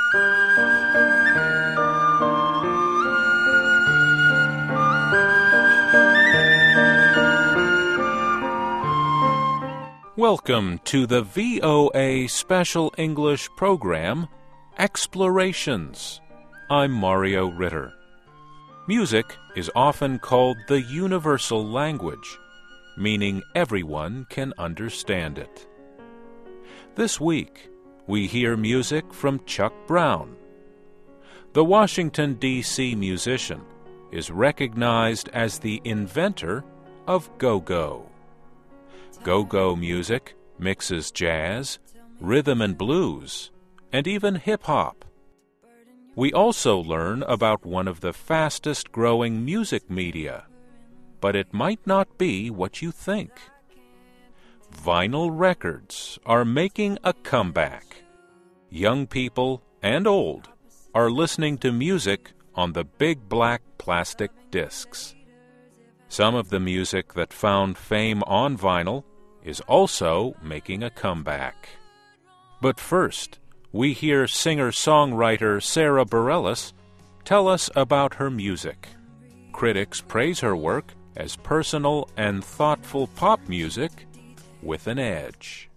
Welcome to the VOA Special English program, Explorations. I'm Mario Ritter. Music is often called the universal language, meaning everyone can understand it. This week, we hear music from Chuck Brown. The Washington, D.C. musician is recognized as the inventor of go-go. Go-go music mixes jazz, rhythm and blues, and even hip-hop. We also learn about one of the fastest-growing music media, but it might not be what you think. Vinyl records are making a comeback. Young people and old are listening to music on the big black plastic discs. Some of the music that found fame on vinyl is also making a comeback. But first, we hear singer-songwriter Sara Bareilles tell us about her music. Critics praise her work as personal and thoughtful pop music with an edge.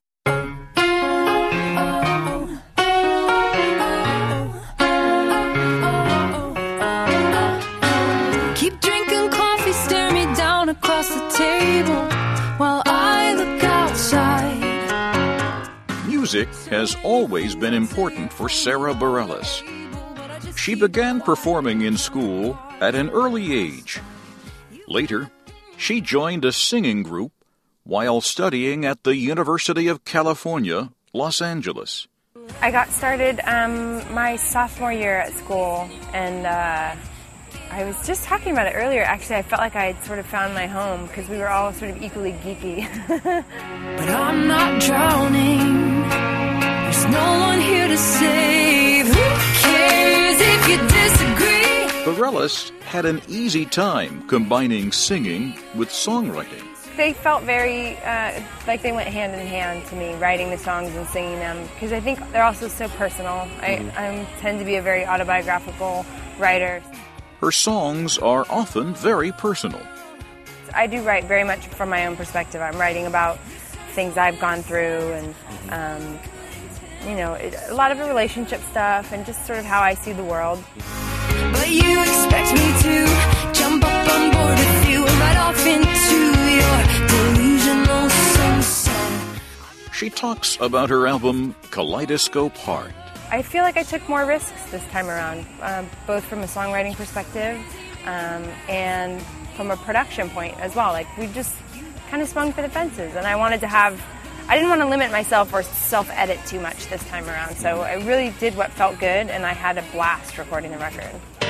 Keep drinking coffee, stare me down across the table while I look outside. Music has always been important for Sara Bareilles. She began performing in school at an early age. Later, she joined a singing group while studying at the University of California, Los Angeles. I got started my sophomore year at school, and I was just talking about it earlier. Actually, I felt like I had sort of found my home because we were all sort of equally geeky. But I'm not drowning. There's no one here to save. Who cares if you disagree? Bareilles had an easy time combining singing with songwriting. They felt very like they went hand in hand to me, writing the songs and singing them, because I think they're also so personal. I tend to be a very autobiographical writer. Her songs are often very personal. I do write very much from my own perspective. I'm writing about things I've gone through and, a lot of relationship stuff and just sort of how I see the world. But you expect me to jump up on board with you and right off into your delusional sunset. She talks about her album Kaleidoscope Heart. I feel like I took more risks this time around, both from a songwriting perspective and from a production point as well. Like, we just kind of swung for the fences, and I didn't want to limit myself or self-edit too much this time around. So I really did what felt good, and I had a blast recording the record.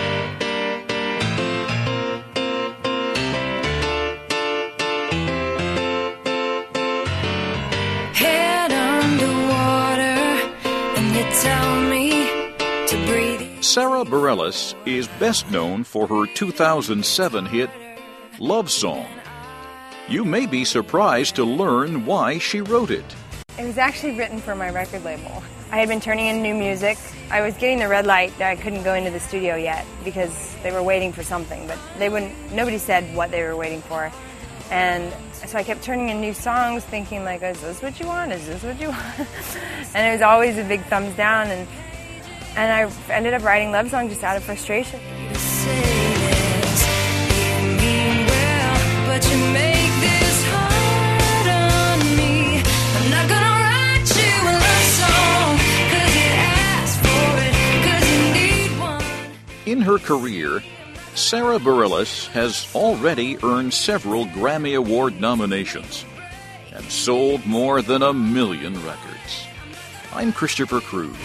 Head underwater, and you tell me to breathe. Sara Bareilles is best known for her 2007 hit, Love Song. You may be surprised to learn why she wrote it. It was actually written for my record label. I had been turning in new music. I was getting the red light that I couldn't go into the studio yet because they were waiting for something, but nobody said what they were waiting for. And so I kept turning in new songs thinking like, is this what you want? Is this what you want? And it was always a big thumbs down, and I ended up writing Love Song just out of frustration. But you make this hard on me. I'm not gonna write you a love song, 'cause you asked for it, 'cause you need one. In her career, Sara Bareilles has already earned several Grammy Award nominations and sold more than 1 million records. I'm Christopher Cruz.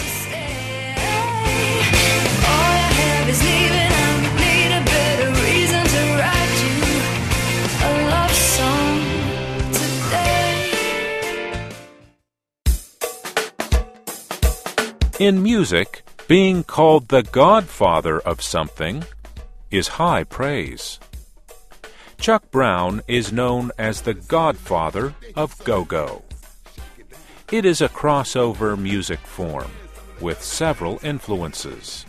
In music, being called the godfather of something is high praise. Chuck Brown is known as the godfather of go-go. It is a crossover music form with several influences.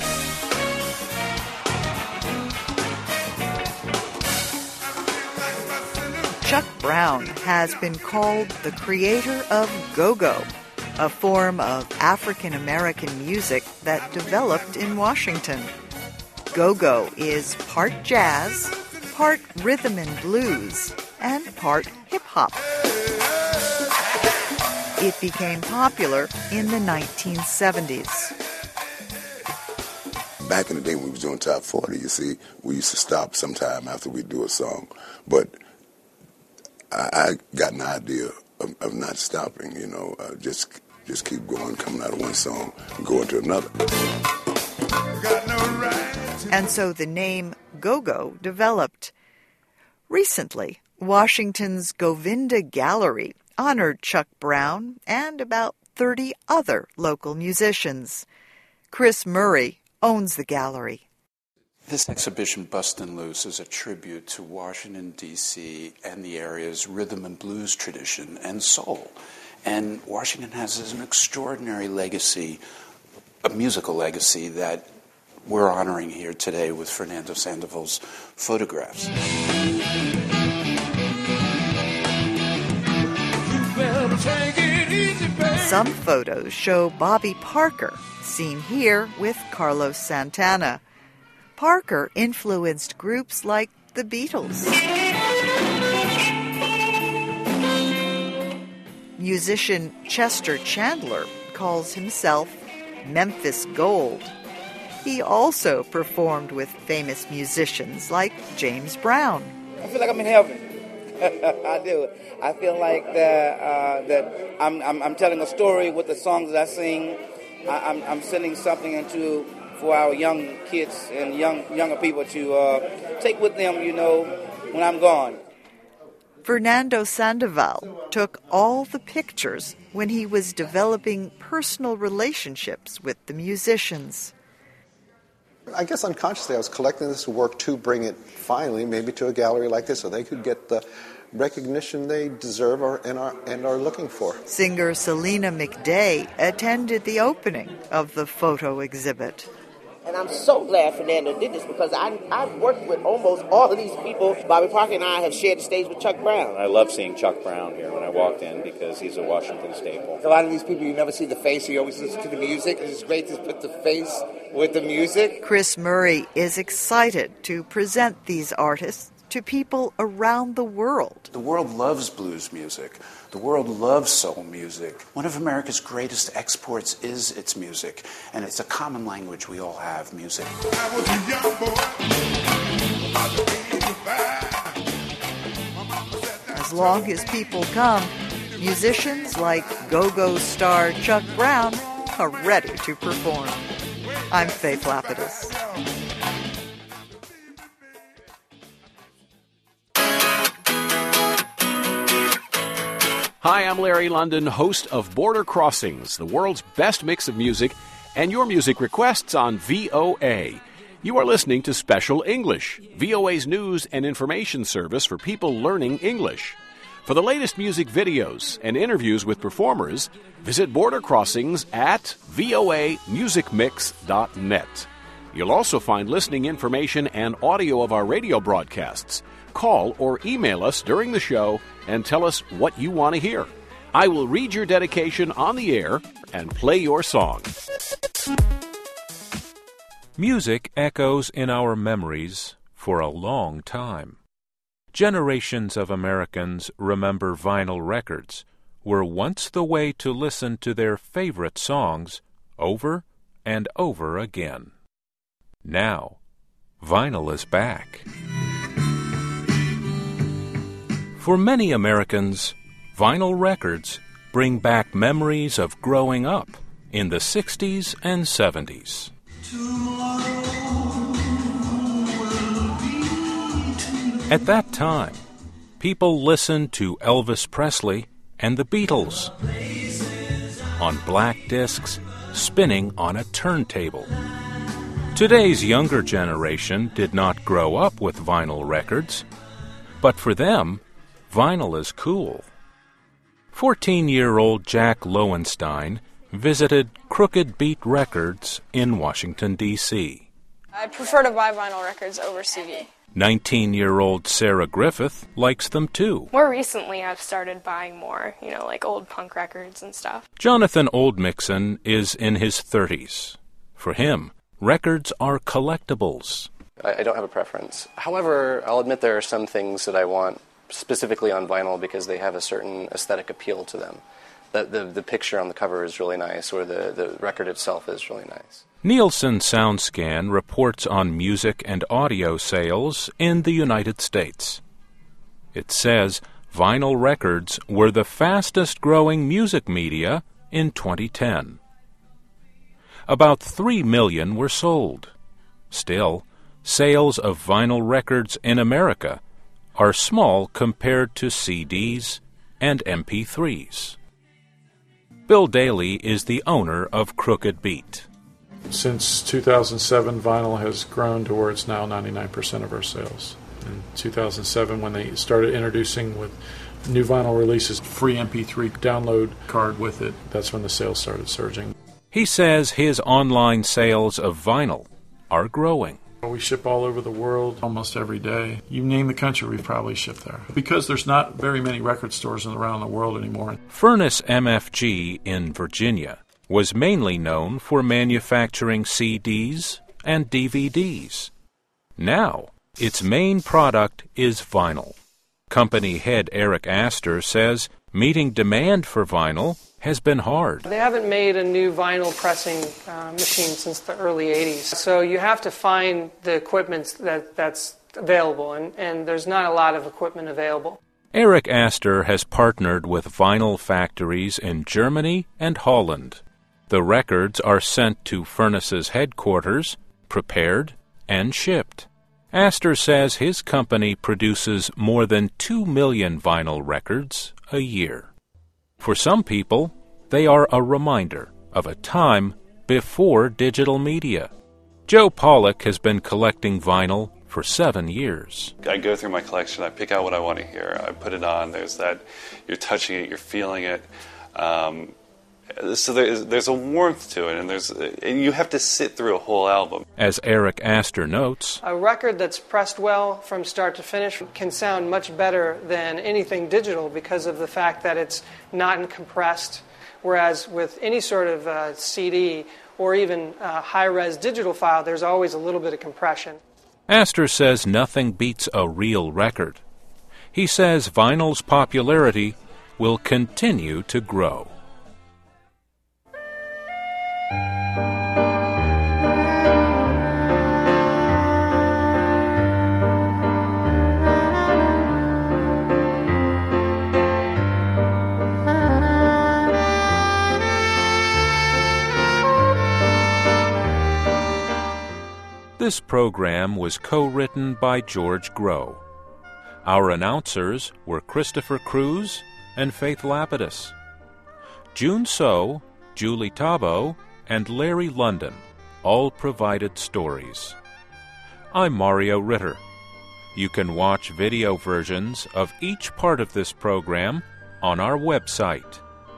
Chuck Brown has been called the creator of go-go, a form of African American music that developed in Washington. Go-go is part jazz, part rhythm and blues, and part hip-hop. It became popular in the 1970s. Back in the day when we was doing Top 40, you see, we used to stop sometime after we do a song. But I got an idea of not stopping, just keep going, coming out of one song and going to another. And so the name go-go developed. Recently, Washington's Govinda Gallery honored Chuck Brown and about 30 other local musicians. Chris Murray owns the gallery. This exhibition, Bustin' Loose, is a tribute to Washington, D.C. and the area's rhythm and blues tradition and soul. And Washington has an extraordinary legacy, a musical legacy that we're honoring here today with Fernando Sandoval's photographs. Some photos show Bobby Parker, seen here with Carlos Santana. Parker influenced groups like the Beatles. Musician Chester Chandler calls himself Memphis Gold. He also performed with famous musicians like James Brown. I feel like I'm in heaven. I do. I feel like that I'm telling a story with the songs that I sing. I'm sending something into for our young kids and younger people to take with them, when I'm gone. Fernando Sandoval took all the pictures when he was developing personal relationships with the musicians. I guess unconsciously I was collecting this work to bring it finally maybe to a gallery like this so they could get the recognition they deserve and are looking for. Singer Selena McDay attended the opening of the photo exhibit. And I'm so glad Fernando did this because I've worked with almost all of these people. Bobby Parker and I have shared the stage with Chuck Brown. I love seeing Chuck Brown here when I walked in because he's a Washington staple. A lot of these people, you never see the face, you always listen to the music. It's great to put the face with the music. Chris Murray is excited to present these artists to people around the world. The world loves blues music. The world loves soul music. One of America's greatest exports is its music, and it's a common language we all have, music. As long as people come, musicians like go-go star Chuck Brown are ready to perform. I'm Faith Lapidus. Hi, I'm Larry London, host of Border Crossings, the world's best mix of music, and your music requests on VOA. You are listening to Special English, VOA's news and information service for people learning English. For the latest music videos and interviews with performers, visit Border Crossings at voamusicmix.net. You'll also find listening information and audio of our radio broadcasts. Call or email us during the show and tell us what you want to hear. I will read your dedication on the air and play your song. Music echoes in our memories for a long time. Generations of Americans remember vinyl records were once the way to listen to their favorite songs over and over again. Now, vinyl is back. For many Americans, vinyl records bring back memories of growing up in the 60s and 70s. At that time, people listened to Elvis Presley and the Beatles on black discs spinning on a turntable. Today's younger generation did not grow up with vinyl records, but for them, vinyl is cool. 14-year-old Jack Lowenstein visited Crooked Beat Records in Washington, D.C. I prefer to buy vinyl records over CD. 19-year-old Sarah Griffith likes them too. More recently, I've started buying more, like old punk records and stuff. Jonathan Oldmixon is in his 30s. For him, records are collectibles. I don't have a preference. However, I'll admit there are some things that I want specifically on vinyl because they have a certain aesthetic appeal to them. The picture on the cover is really nice, or the record itself is really nice. Nielsen SoundScan reports on music and audio sales in the United States. It says vinyl records were the fastest-growing music media in 2010. About 3 million were sold. Still, sales of vinyl records in America are small compared to CDs and MP3s. Bill Daly is the owner of Crooked Beat. Since 2007, vinyl has grown to where it's now 99% of our sales. In 2007, when they started introducing with new vinyl releases, free MP3 download card with it, that's when the sales started surging. He says his online sales of vinyl are growing. We ship all over the world almost every day. You name the country, we've probably shipped there. Because there's not very many record stores around the world anymore. Furnace MFG in Virginia was mainly known for manufacturing CDs and DVDs. Now, its main product is vinyl. Company head Eric Astor says meeting demand for vinyl has been hard. They haven't made a new vinyl pressing machine since the early 80s. So you have to find the equipment that's available, and there's not a lot of equipment available. Eric Astor has partnered with vinyl factories in Germany and Holland. The records are sent to Furnace's headquarters, prepared, and shipped. Astor says his company produces more than 2 million vinyl records a year. For some people, they are a reminder of a time before digital media. Joe Pollock has been collecting vinyl for 7 years. I go through my collection, I pick out what I want to hear, I put it on, there's that, you're touching it, you're feeling it. So there's a warmth to it, and you have to sit through a whole album. As Eric Astor notes, a record that's pressed well from start to finish can sound much better than anything digital because of the fact that it's not compressed, whereas with any sort of CD or even high-res digital file, there's always a little bit of compression. Astor says nothing beats a real record. He says vinyl's popularity will continue to grow. This program was co-written by George Groh. Our announcers were Christopher Cruz and Faith Lapidus. June So, Julie Tabo, and Larry London all provided stories. I'm Mario Ritter. You can watch video versions of each part of this program on our website,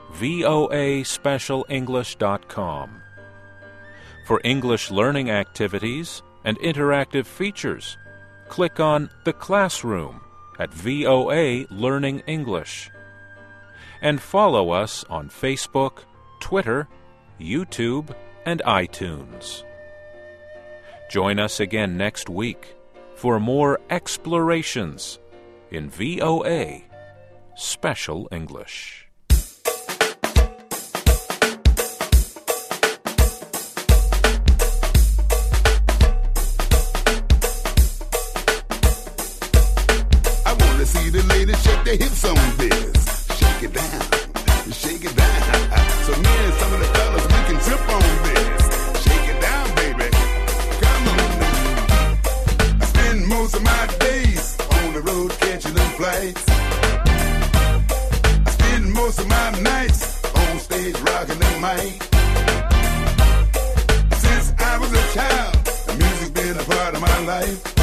voaspecialenglish.com. For English learning activities and interactive features, click on The Classroom at VOA Learning English. And follow us on Facebook, Twitter, YouTube, and iTunes. Join us again next week for more explorations in VOA Special English. See the ladies shake their hips on this. Shake it down, shake it down. So me and some of the fellas, we can trip on this. Shake it down, baby. Come on now. I spend most of my days on the road catching them flights. I spend most of my nights on stage rocking the mic. Since I was a child, the music's been a part of my life.